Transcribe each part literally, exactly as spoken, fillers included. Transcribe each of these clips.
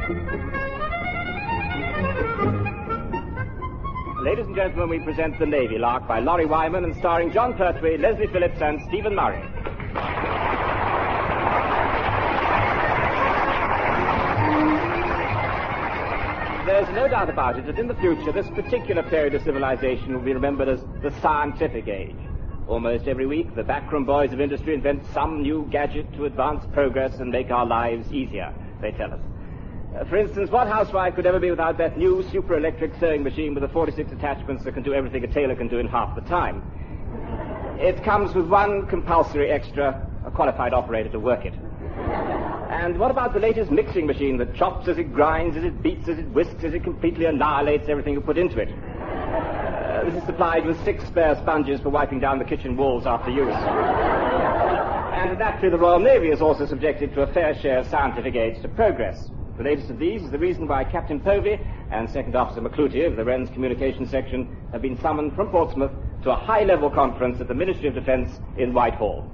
Ladies and gentlemen, we present The Navy Lark by Laurie Wyman and starring John Pertwee, Leslie Phillips, and Stephen Murray. There's no doubt about it that in the future this particular period of civilization will be remembered as the scientific age. Almost every week, the backroom boys of industry invent some new gadget to advance progress and make our lives easier, they tell us. Uh, for instance, what housewife could ever be without that new super-electric sewing machine with the forty-six attachments that can do everything a tailor can do in half the time? It comes with one compulsory extra, a qualified operator to work it. And what about the latest mixing machine that chops as it grinds, as it beats, as it whisks, as it completely annihilates everything you put into it? Uh, this is supplied with six spare sponges for wiping down the kitchen walls after use. And naturally, the Royal Navy is also subjected to a fair share of scientific aids to progress. The latest of these is the reason why Captain Povey and Second Officer McClutie of the Wren's Communications Section have been summoned from Portsmouth to a high-level conference at the Ministry of Defence in Whitehall.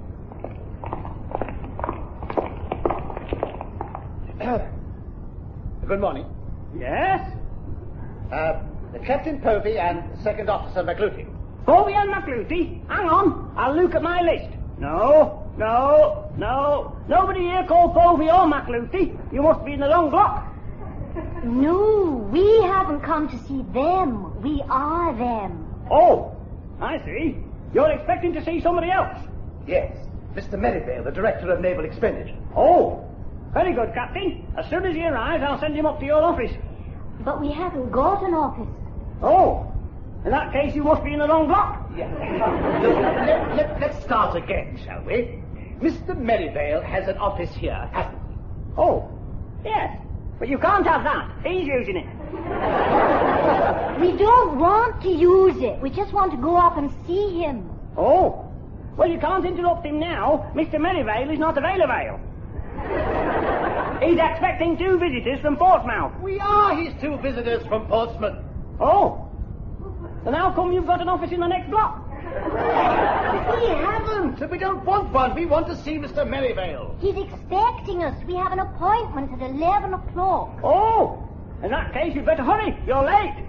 Good morning. Yes? Uh, Captain Povey and Second Officer McClutie. Povey and McClutie? Hang on, I'll look at my list. No, no, no. Nobody here called Povey or McClutie. You must be in the wrong block. No, we haven't come to see them. We are them. Oh, I see. You're expecting to see somebody else. Yes, Mister Merivale, the Director of Naval Expenditure. Oh, very good, Captain. As soon as he arrives, I'll send him up to your office. But we haven't got an office. Oh, in that case, you must be in the wrong block. Yeah. Look, let, let, let's start again, shall we? Mister Merivale has an office here, hasn't he? Oh, yes. But you can't have that. He's using it. We don't want to use it. We just want to go up and see him. Oh, well, you can't interrupt him now. Mister Merivale is not available. He's expecting two visitors from Portsmouth. We are his two visitors from Portsmouth. Oh. Then how come you've got an office in the next block? We haven't. We don't want one. We want to see Mister Merivale. He's expecting us. We have an appointment at eleven o'clock. Oh. In that case, you'd better hurry. You're late.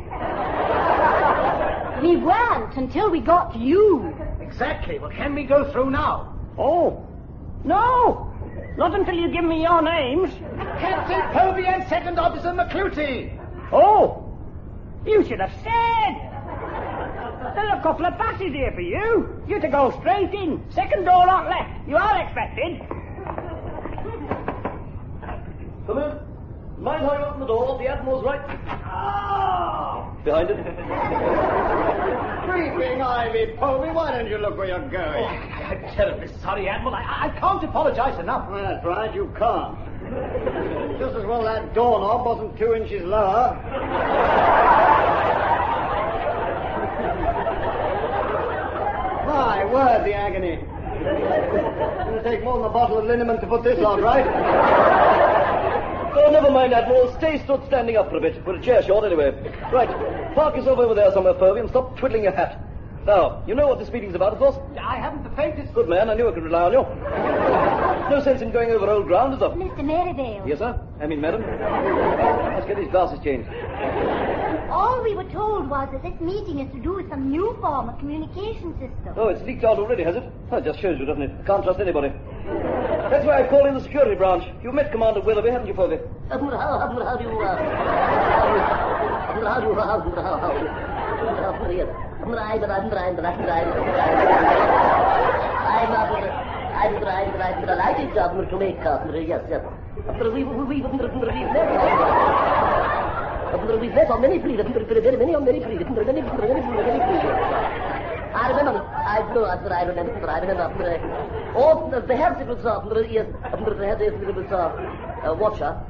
We weren't until we got to you. Exactly. Well, can we go through now? Oh. No. Not until you give me your names. Captain Povey and Second Officer McClutie. Oh, you should have said. There's a couple of passes here for you. You're to go straight in. Second door on left. You are expected. Come in. Mind how you open the door. The Admiral's right. Oh! Behind it. Creeping Ivy, Povey, why don't you look where you're going? Oh, I'm terribly sorry, Admiral. I, I can't apologize enough. Well, that's right, you can't. Just as well that doorknob wasn't two inches lower. My word, the agony. It's going to take more than a bottle of liniment to put this on, right? Oh, never mind, Admiral. Stay stood standing up for a bit. Put a chair short anyway. Right. Park yourself over there somewhere, Povey, and stop twiddling your hat. Now, you know what this meeting's about, of course? I haven't the faintest... Good man. I knew I could rely on you. No sense in going over old ground, is there? Mister Merivale. Yes, sir? I mean, madam. Let's get these glasses changed. All we were told was that this meeting is to do with some new form of communication system. Oh, it's leaked out already, has it? That just shows you, doesn't it? Can't trust anybody. That's why I called in the security branch. You've met Commander Willoughby, haven't you, Povey? How, how, how do you, uh... How do you, how do you, how, how do you... I'm I'm I'm I'm I'm I'm delighted to make uh, yes, yes. We we we we've met on many previous many many on many previous many many many previous. I remember I know I remember I remember oh the head it was uh yes the head it was uh watcher.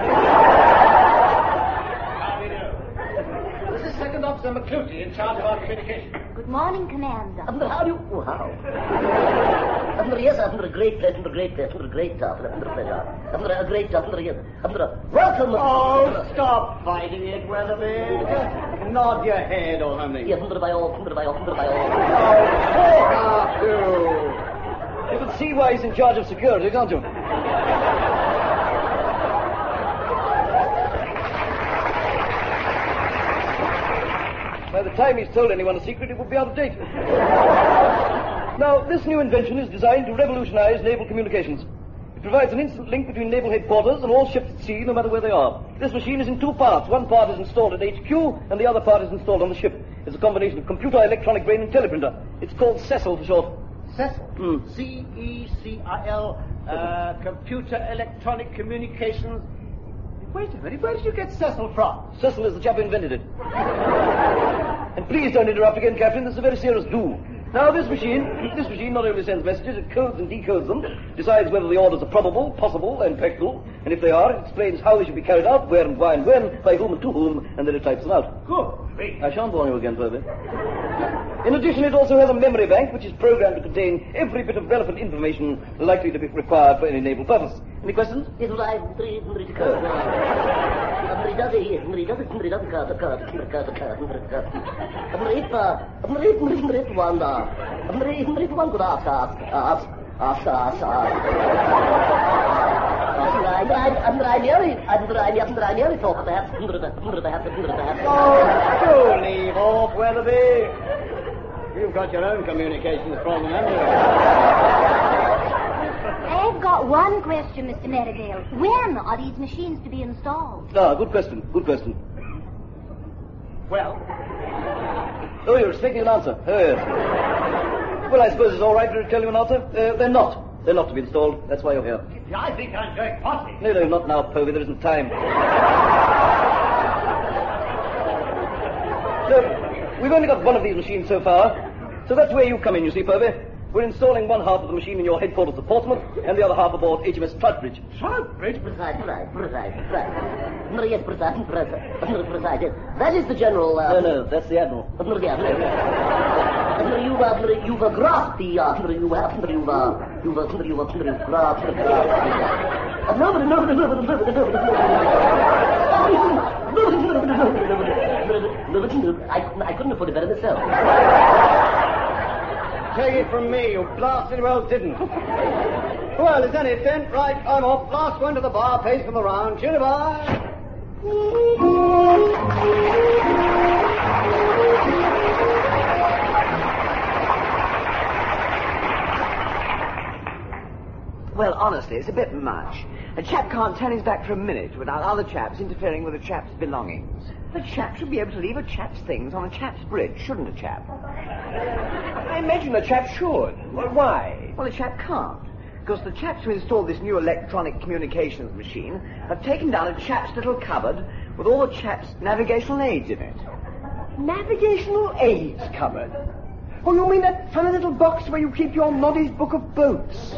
This is Second Officer McClutie in charge of our communication. Good morning, Commander. Um, how do you... Oh, how? Um, yes, I'm a great place, I'm a great place, I'm a great job, I'm a pleasure. I'm a great job, I'm a... I'm a... Welcome... Oh, stop fighting it, Weatherby. Nod your head or something. Yes, I'm by all, I'm by all, I'm by all. Oh, talk to. You can see why he's in charge of security, can't you? the time he's told anyone a secret, it would be out of date. Now, this new invention is designed to revolutionize naval communications. It provides an instant link between naval headquarters and all ships at sea, no matter where they are. This machine is in two parts. One part is installed at H Q, and the other part is installed on the ship. It's a combination of computer, electronic brain, and teleprinter. It's called Cecil for short. Cecil? Mm. C E C I L, uh, Computer Electronic Communications. Wait a minute, where did you get Cecil from? Cecil is the chap who invented it. And please don't interrupt again, Captain. This is a very serious do. Now, this machine, this machine not only sends messages, it codes and decodes them, decides whether the orders are probable, possible, and practical, and if they are, it explains how they should be carried out, where and why and when, by whom and to whom, and then it types them out. Good. I shan't bore you again, Purvis. In addition, it also has a memory bank, which is programmed to contain every bit of relevant information likely to be required for any naval purpose. Any questions? Yes, well, I'm three, three, three, I'm does it, I'm does it, I'm does it, I'm does it, I'm does it, I'm does it, I'm read, I'm read, I'm read one, I'm read, I'm read one good ask, ask, ask, ask, ask, ask. I'm nearly, I'm nearly, I'm nearly talk about that, that, that, that. Oh, do leave off, Weatherby. You've got your own communications problem, haven't you? I've got one question, Mister Merivale. When are these machines to be installed? Ah, good question, good question. Well, Oh, you're expecting an answer. Oh, yes. Well, I suppose it's all right to tell you an answer. Uh, they're not. They're not to be installed. That's why you're here. I think I'm very fussy. No, no, not now, Povey. There isn't time. So, we've only got one of these machines so far. So that's where you come in, you see, Povey. We're installing one half of the machine in your headquarters at Portsmouth and the other half aboard H M S Troutbridge. Troutbridge? Precise, precise, precise, precise. No, yes, precise, precise, precise, yes. That is the general, uh... No, no, that's the Admiral. No, the Admiral. You've, uh, you've uh, grasped the, uh, you have, you've, uh, you've, uh, you've, uh, you've grasped the, uh... Nobody, nobody, nobody, nobody, nobody, nobody. I couldn't have put it better myself. Take it from me, you blasted well didn't. Well, is any dent? Right, I'm off. Last one to the bar, pays for the round. Cheery bye. Well, honestly, it's a bit much. A chap can't turn his back for a minute without other chaps interfering with a chap's belongings. The chap should be able to leave a chap's things on a chap's bridge, shouldn't a chap? I imagine the chap should. Well, why? Well, the chap can't. Because the chaps who installed this new electronic communications machine have taken down a chap's little cupboard with all the chap's navigational aids in it. Navigational aids cupboard? Oh, you mean that funny little box where you keep your Noddy's book of boats?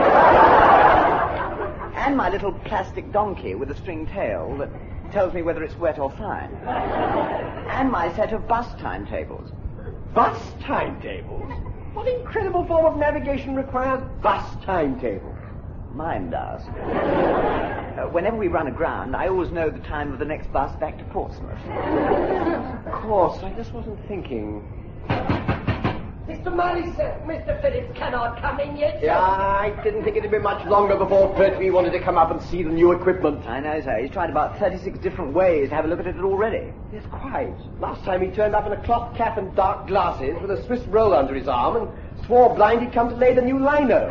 And my little plastic donkey with a string tail that tells me whether it's wet or fine. And my set of bus timetables. Bus timetables? What incredible form of navigation requires bus timetables? Mine does. Uh, whenever we run aground, I always know the time of the next bus back to Portsmouth. Of course, I just wasn't thinking. Mister Murray said Mister Phillips cannot come in yet. Yeah, I didn't think it'd be much longer before Pertwee wanted to come up and see the new equipment. I know, sir. He's tried about thirty-six different ways to have a look at it already. Yes, quite. Last time he turned up in a cloth cap and dark glasses with a Swiss roll under his arm and swore blind he'd come to lay the new lino.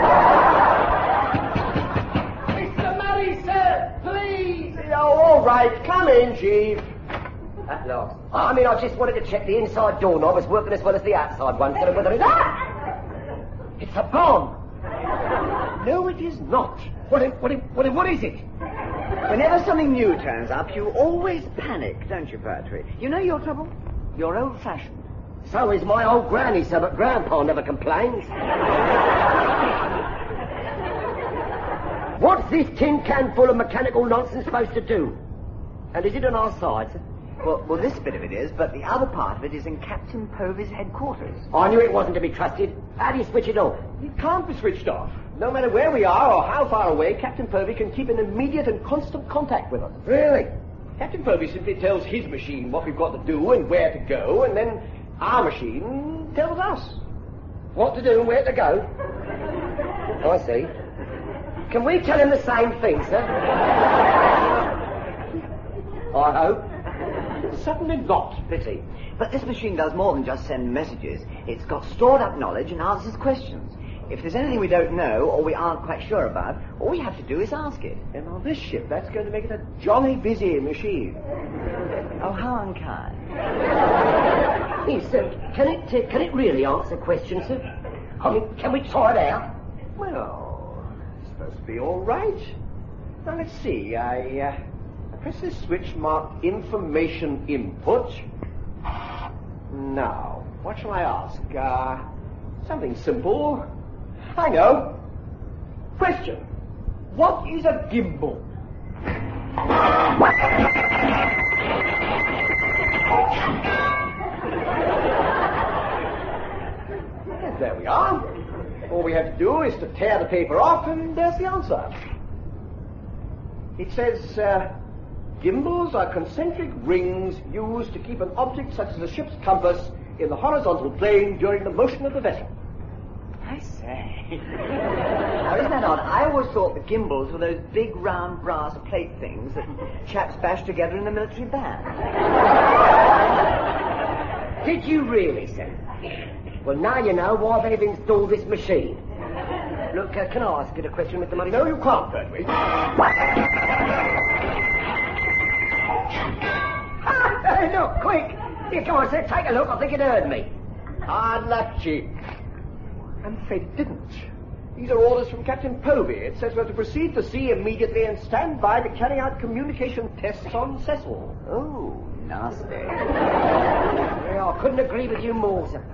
Mister Murray, sir, please. Oh, all right. Come in, Chief. At last. I mean, I just wanted to check the inside doorknob is working as well as the outside one, so whether it's... Ah! It's a bomb! No, it is not. What, what, what, what is it? Whenever something new turns up, you always panic, don't you, Pertwee? You know your trouble? You're old-fashioned. So is my old granny, sir, but Grandpa never complains. What's this tin can full of mechanical nonsense supposed to do? And is it on our side, sir? Well, well, this bit of it is, but the other part of it is in Captain Povey's headquarters. I knew it wasn't to be trusted. How do you switch it off? It can't be switched off. No matter where we are or how far away, Captain Povey can keep in immediate and constant contact with us. Really? Captain Povey simply tells his machine what we've got to do and where to go, and then our machine tells us what to do and where to go. I see. Can we tell him the same thing, sir? I hope. certainly not. Pity. But this machine does more than just send messages. It's got stored up knowledge and answers questions. If there's anything we don't know or we aren't quite sure about, all we have to do is ask it. And on this ship, that's going to make it a jolly busy machine. Oh, how unkind. Yes, sir. Can it, uh, can it really answer questions, sir? I mean, can we try it out? Well, it's supposed to be all right. Now, let's see. I, uh, I press this switch marked Information Input. Now, what shall I ask? Uh, something simple. I know. Question. What is a gimbal? And there we are. All we have to do is to tear the paper off, and there's the answer. It says, uh, gimbals are concentric rings used to keep an object such as a ship's compass in the horizontal plane during the motion of the vessel. I say. Now, isn't that odd? I always thought the gimbals were those big round brass plate things that chaps bash together in the military band. Did you really, sir? Well, now you know why they've installed this machine. Look, uh, can I ask you a question, Mister Murray? No, you can't, Pertwee. Hey, look, quick! Here, come on, sir, take a look. I think it heard me. Hard luck, Chief. I'm afraid it didn't. These are orders from Captain Povey. It says we're to proceed to sea immediately and stand by to carry out communication tests on Cecil. Oh, nasty. Yeah, I couldn't agree with you more, sir.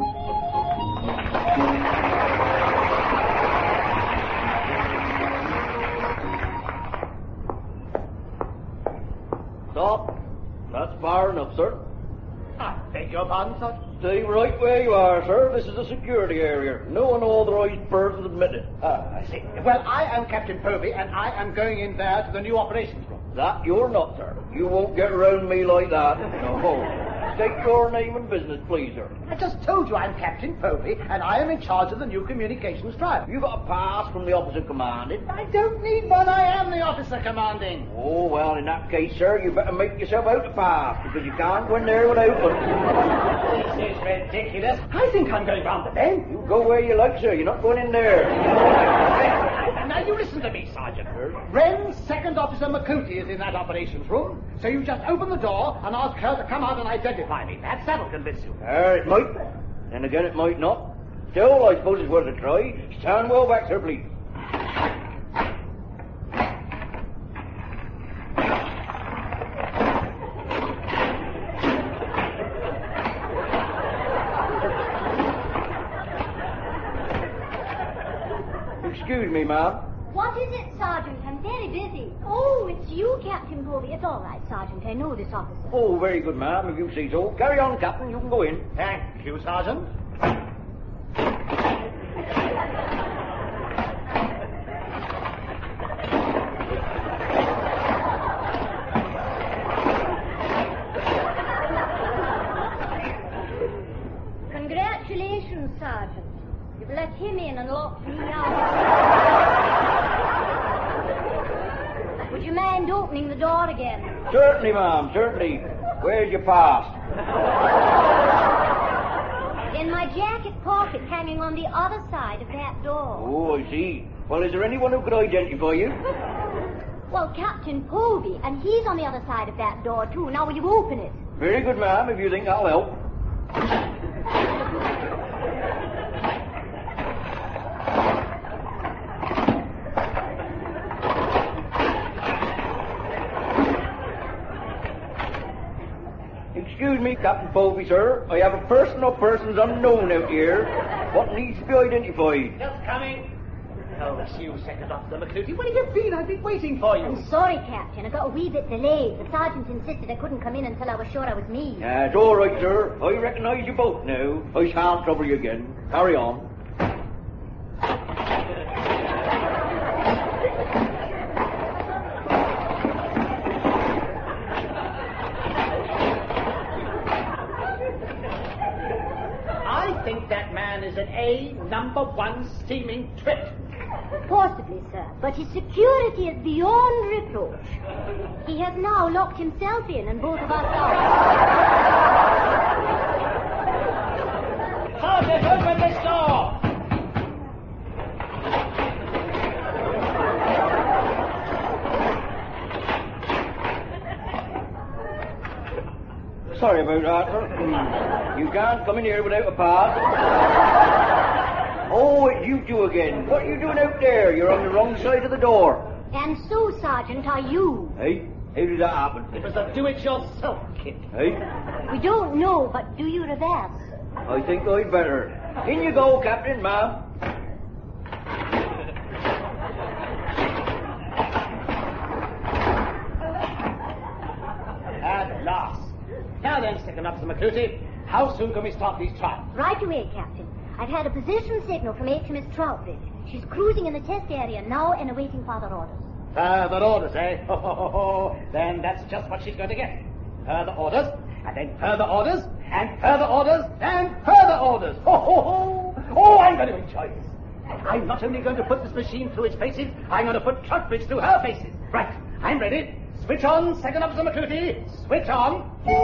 Stop. That's far enough, sir. I beg your pardon, Sergeant. Stay right where you are, sir. This is a security area. No unauthorized persons admitted. Ah, I see. Well, I am Captain Povey, and I am going in there to the new operations room. That you're not, sir. You won't get around me like that. No. State your name and business, please, sir. I just told you I'm Captain Povey, and I am in charge of the new communications drive. You got a pass from the officer commanding. I don't need one. I am the officer commanding. Oh, well, in that case, sir, you better make yourself out a pass, because you can't go in there without one. This is ridiculous. I think I'm going round the bend. You go where you like, sir. You're not going in there. Now, you listen to me, Sergeant. Wren's Second Officer McCooty is in that operations room, so you just open the door and ask her to come out and identify me. Perhaps that'll convince you. Uh, it might. And again, it might not. Still, I suppose it's worth a try. Stand well back, sir, please. Excuse me, ma'am. What is it, Sergeant? I'm very busy. Oh, it's you, Captain Povey. It's all right, Sergeant. I know this officer. Oh, very good, ma'am, if you say so. Carry on, Captain. You can go in. Thank you, Sergeant. Congratulations, Sergeant. You've let him in and locked me out. Would you mind opening the door again? Certainly, ma'am, certainly. Where's your pass? In my jacket pocket, hanging on the other side of that door. Oh, I see. Well, is there anyone who could identify you? Well, Captain Povey, and he's on the other side of that door, too. Now, will you open it? Very good, ma'am, if you think that'll help. Excuse me, Captain Povey, sir. I have a person or persons unknown out here. What needs to be identified? Just coming. Oh, it's you, Second Officer McCluty. Where have you been? I've been waiting for you. I'm sorry, Captain. I got a wee bit delayed. The sergeant insisted I couldn't come in until I was sure I was me. That's all right, sir. I recognise you both now. I shan't trouble you again. Carry on. I think that man is an A number one steaming twit. Possibly, sir, but his security is beyond reproach. He has now locked himself in and both of us out. Sergeant, open this door! Sorry about that, sir. You can't come in here without a pass. Oh, it's you two again. What are you doing out there? You're on the wrong side of the door. And so, Sergeant, are you. Hey, how did that happen? It was a do-it-yourself kit. Hey, We don't know, but do you reverse? I think I'd better. In you go, Captain, ma'am. At last. Now then, Second Officer McCluty, how soon can we start these trials? Right away, Captain. I've had a position signal from H M S Troutbridge. She's cruising in the test area now and awaiting further orders. Further orders, eh? Ho, ho, ho, ho. Then that's just what she's going to get. Further orders, and then further orders, and further orders, and further orders. Ho, ho, ho. Oh, I'm going to enjoy this. I'm not only going to put this machine through its paces, I'm going to put Troutbridge through her paces. Right, I'm ready. Switch on, Second Officer McCluty. Switch on.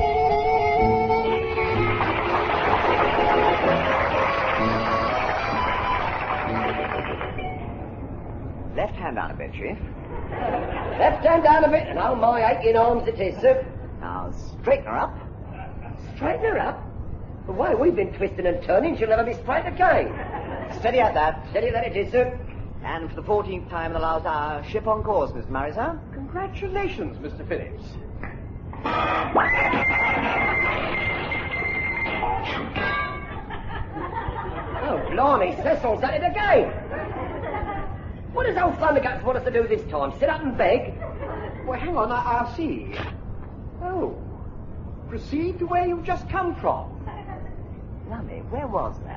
Left hand down a bit, Chief. Left hand down a bit, and how my aching arms it is, sir. Now, straighten her up. Straighten her up? But why, we've been twisting and turning, she'll never be straight again. Steady at that. Steady that it is, sir. And for the fourteenth time in the last hour, ship on course, Mister Murray, sir. Congratulations, Mister Phillips. Oh, blimey, Cecil's at it again. What does old Thunderguts want us to do this time? Sit up and beg? Well, hang on, I, I'll see. Oh. Proceed to where you've just come from. Lummy, where was that?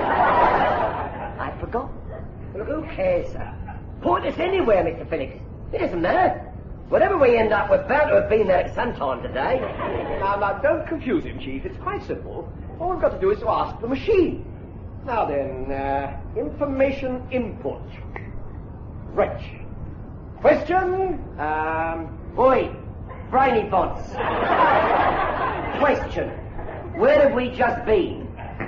I've forgotten. Look, who cares, sir? Point us anywhere, Mister Phillips. It isn't there. Whatever we end up, we're bound to have been there at some time today. Now, now, don't confuse him, Chief. It's quite simple. All we've got to do is to ask the machine. Now then, uh, information input. Right. Question, um... Oi, brainy bonds. Question. Where have we just been?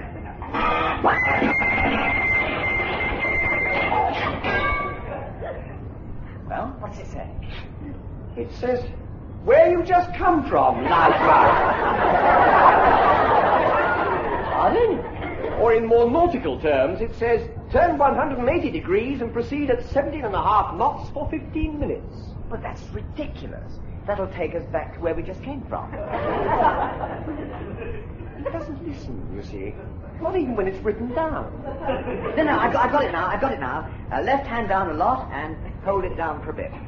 Well, what's it say? It says, where you just come from, Nightmare. Pardon? Or in more nautical terms, it says, turn one hundred eighty degrees and proceed at seventeen and a half knots for fifteen minutes. But that's ridiculous. That'll take us back to where we just came from. He doesn't listen, you see. Not even when it's written down. No, no, I've got, I've got it now, I've got it now. Uh, left hand down a lot and hold it down for a bit.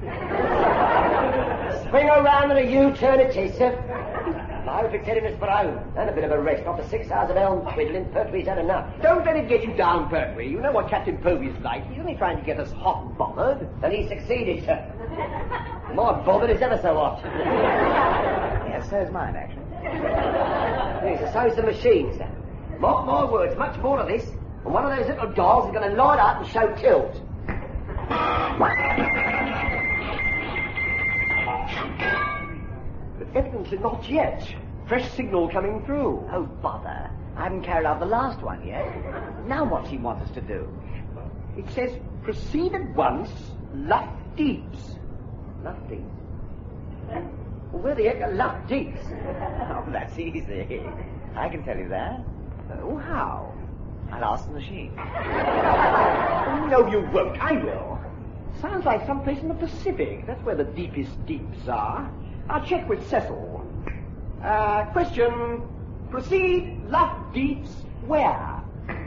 Swing around and a U-turn it is, sir. I hope it's heading us for home. And a bit of a rest after six hours of elm twiddling. Pertwee's had enough. Don't let it get you down, Pertwee. You know what Captain Povey's like. He's only trying to get us hot and bothered. And he succeeded, sir. My bothered is ever so hot. Yes, so's mine, actually. Yes, so's the machine, sir. Mark my words, much more of this, and one of those little dolls is going to light up and show tilt. But evidently not yet. Fresh signal coming through. Oh, bother. I haven't carried out the last one yet. Now what's he want us to do? It says, proceed at once, Luff Deeps. Luff Deeps? Well, where the heck are Luff Deeps? Oh, that's easy. I can tell you that. Oh, how? I'll ask the machine. Oh, no, you won't. I will. Sounds like someplace in the Pacific. That's where the deepest deeps are. I'll check with Cecil. Uh, question. Proceed, Luff Deeps, where?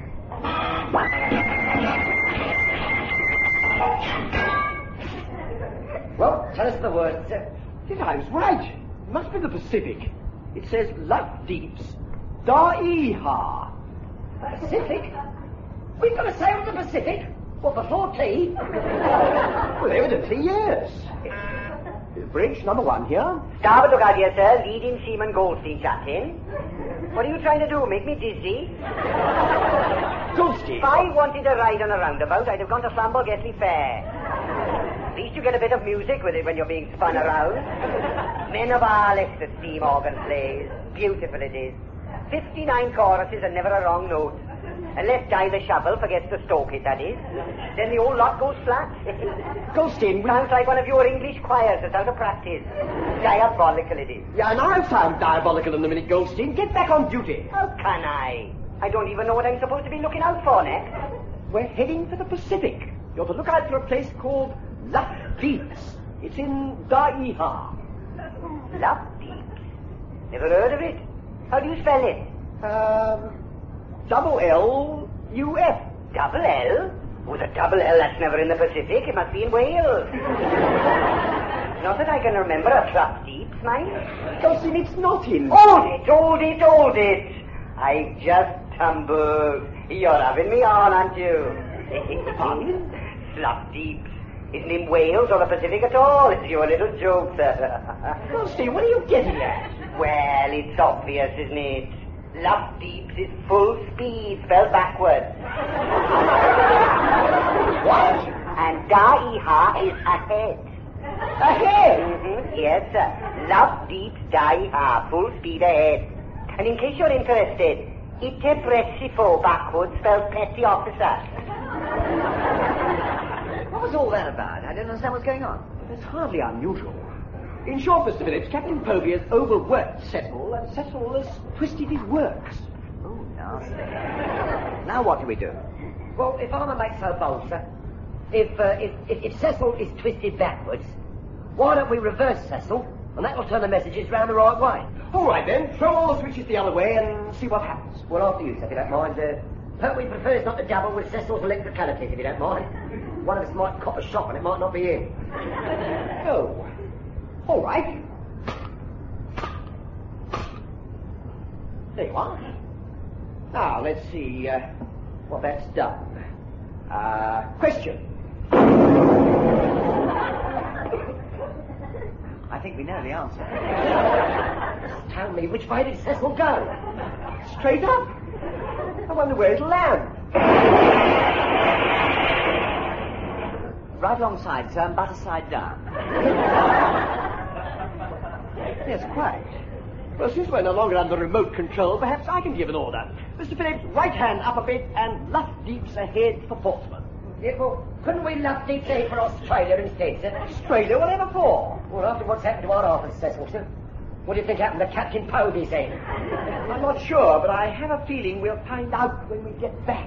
Well, tell us the word, sir. Yes, I was right. It must be the Pacific. It says Luff Deeps, Da'iha. Pacific? We've got to sail to the Pacific? What, before tea? Well, evidently, yes. Bridge number one here. Starboard look out here, sir. Leading Seaman Goldstein, Captain. What are you trying to do? Make me dizzy? Goldstein? If I wanted a ride on a roundabout, I'd have gone to Flambeau Getley Fair. At least you get a bit of music with it when you're being spun around. Men of Arles, the steam organ plays. Beautiful it is. Fifty-nine choruses and never a wrong note. Unless Guy the Shovel forgets to stoke it, that is. Then the whole lot goes flat. Goldstein, we... Sounds like one of your English choirs that's out of practice. Diabolical it is. Yeah, and I sound diabolical in a minute, Goldstein. Get back on duty. How can I? I don't even know what I'm supposed to be looking out for next. We're heading for the Pacific. You're to look out for a place called Luff Deeps. It's in Daiha. Luff Deeps? Never heard of it. How do you spell it? Um, double L U F. Double L? With a double L, that's never in the Pacific. It must be in Wales. Not that I can remember a Luff Deeps, mind. Goldstein, it's not in... Hold it, hold it, hold it. I just tumbled. You're having me on, aren't you? Pardon? Luff Deeps isn't in Wales or the Pacific at all. It's your little joke, sir. Goldstein, what are you getting at? Well, it's obvious, isn't it? Luff Deeps is full speed, spelled backwards. What? And Daiha is ahead. Ahead? Mm-hmm. Yes, sir. Luff Deeps Daiha, full speed ahead. And in case you're interested, Ite Pressifo backwards spelled petty officer. What was all that about? I don't understand what's going on. That's hardly unusual. In short, Mister Phillips, Captain Povey has overworked Cecil, and Cecil has twisted his works. Oh, nasty. Now what do we do? Well, if I may make so bold, sir, if, uh, if, if, if Cecil is twisted backwards, why don't we reverse Cecil, and that will turn the messages round the right way? All right, then. Throw all the switches the other way and see what happens. Well, after you, sir, if you don't mind. Uh, Pertwee prefers not to dabble with Cecil's electricalities, if you don't mind. One of us might cop a shock and it might not be him. Oh. All right. There you are. Now, let's see uh, what that's done. Uh, question. I think we know the answer. Tell me, which way did Cecil go? Straight up. I wonder where it'll land. Right alongside, sir, and butter side down. Yes, quite. Well, since we're no longer under remote control, perhaps I can give an order. Mister Phillips, right hand up a bit and Luff Deeps ahead for Portsmouth. Yeah, well, couldn't we Luff Deeps ahead for Australia instead, sir? Australia, whatever for? Well, after what's happened to our office, Cecil, sir, what do you think happened to Captain Povey's head? I'm not sure, but I have a feeling we'll find out when we get back.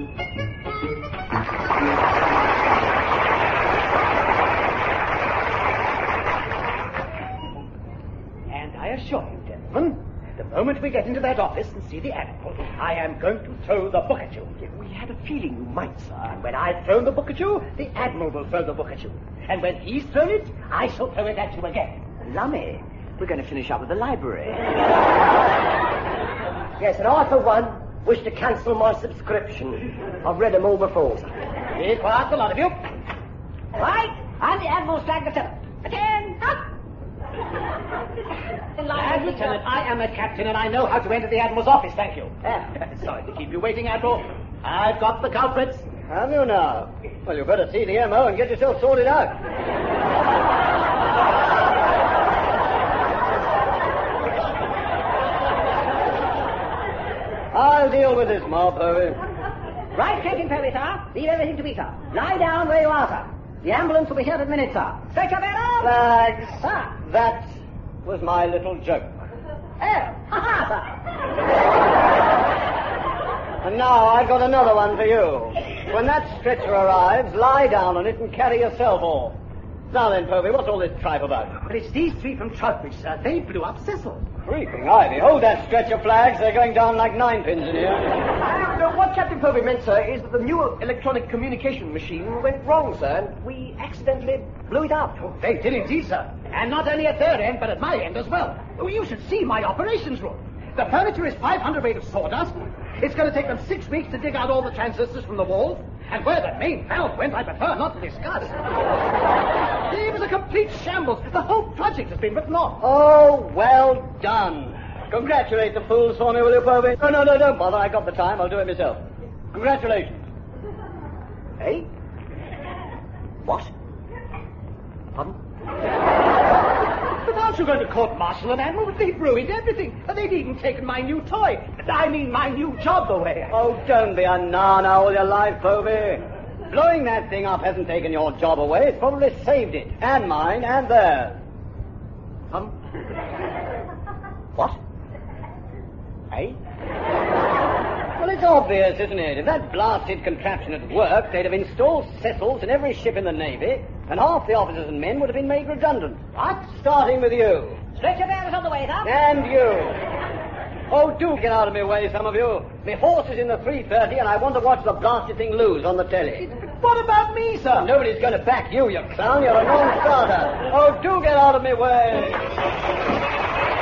And I assure you, gentlemen, the moment we get into that office and see the Admiral, I am going to throw the book at you. We had a feeling you might, sir. And when I've thrown the book at you, the Admiral will throw the book at you. And when he's thrown it, I shall throw it at you again. Lummy, we're going to finish up with the library. Yes, and I, for one, wish to cancel my subscription. I've read them all before, sir. Be quiet, the lot of you. Right, I'm the Admiral's flag lieutenant. Again, up! Flag lieutenant, I am a captain, and I know how to enter the Admiral's office, thank you. Sorry to keep you waiting, Admiral. I've got the culprits. Have you now? Well, you better see the M O and get yourself sorted out. I'll deal with this mob, Povey. Right, Captain Povey, sir. Leave everything to me, sir. Lie down where you are, sir. The ambulance will be here in a minute, sir. Stretch up, Ella! Flags. Sir. That was my little joke. Oh, ha-ha, sir. And now I've got another one for you. When that stretcher arrives, lie down on it and carry yourself off. Now then, Povey, what's all this tripe about? But it's these three from Troutbridge, sir. They blew up Cecil. Creeping ivy. Hold that stretcher, Flags. They're going down like nine pins in here. No, what Captain Povey meant, sir, is that the new electronic communication machine went wrong, sir, and we accidentally blew it up. Oh, they did indeed, sir. And not only at their end, but at my end as well. Oh, you should see my operations room. The furniture is five hundred weight of sawdust. It's going to take them six weeks to dig out all the transistors from the walls. And where the main valve went, I prefer not to discuss. It was a complete shambles. The whole project has been written off. Oh, well done. Congratulate the fools for me, will you, Povey? No, no, no, don't bother. I got the time. I'll do it myself. Congratulations. Eh? What? Pardon? But aren't you going to court-martial an admiral? They've ruined everything. They've even taken my new toy. I mean, my new job away. Oh, don't be a narn all your life, Povey. Blowing that thing up hasn't taken your job away. It's probably saved it. And mine, and theirs. Pardon? What? Eh? Well, it's obvious, isn't it? If that blasted contraption had worked, they'd have installed Cecils in every ship in the Navy, and half the officers and men would have been made redundant. What? Starting with you. Stretch your bands on the way, sir. And you. Oh, do get out of my way, some of you. My horse is in the three thirty, and I want to watch the blasted thing lose on the telly. What about me, sir? Nobody's going to back you, you clown. You're a non-starter. Oh, do get out of my way.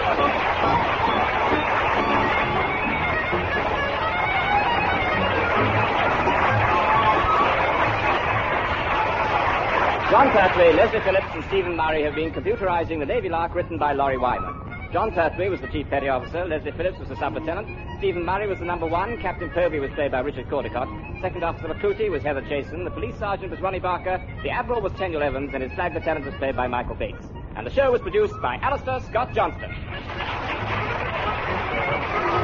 John Pertwee, Leslie Phillips, and Stephen Murray have been computerizing the Navy Lark written by Laurie Wyman. John Pertwee was the chief petty officer, Leslie Phillips was the sub-lieutenant, Stephen Murray was the number one, Captain Povey was played by Richard Cordicott, second officer McCooty was Heather Chasen, the police sergeant was Ronnie Barker, the admiral was Tenuel Evans, and his flag lieutenant was played by Michael Bates. And the show was produced by Alistair Scott Johnston.